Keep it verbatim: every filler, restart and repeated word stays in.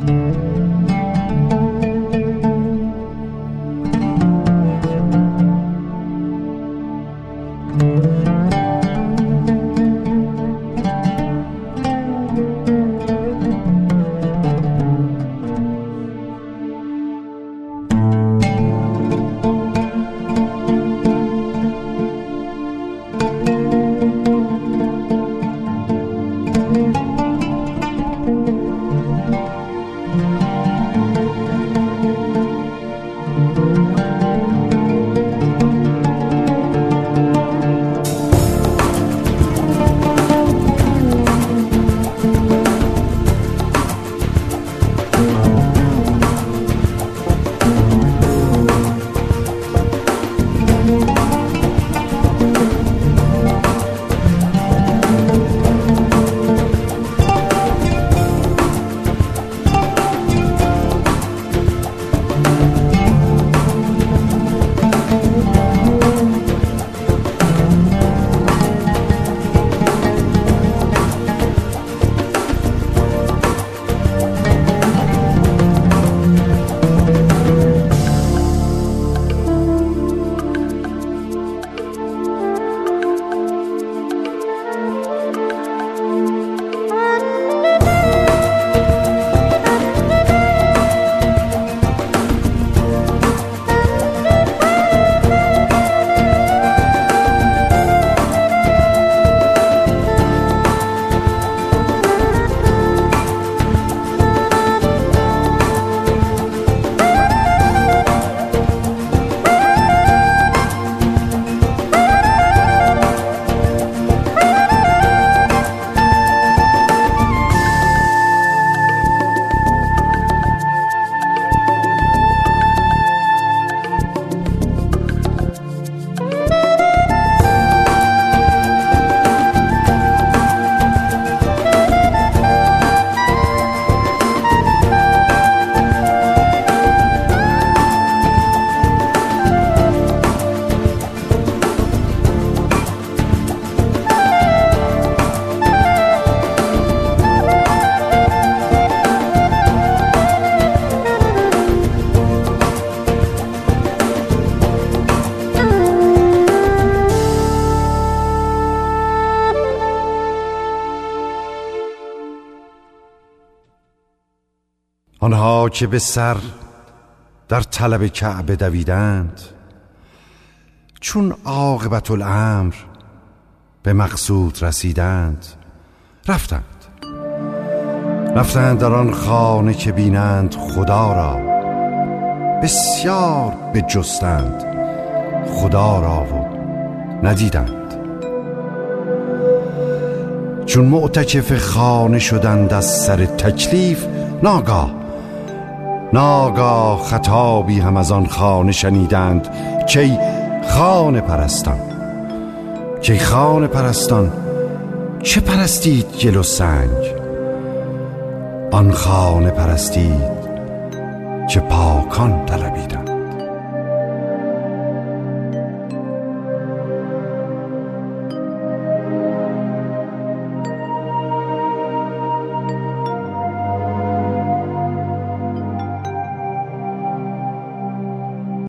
آنها که به سر در طلب کعبه دویدند، چون عاقبت الامر به مقصود رسیدند، رفتند رفتند در آن خانه که بینند خدا را، بسیار بجستند خدا را و ندیدند. چون معتکف خانه شدند از سر تکلیف، ناگاه ناگاه خطابی هم از آن خانه شنیدند که خانه پرستان که خانه پرستان چه پرستید گل و سنگ؟ آن خانه پرستید که پاکان طلبید.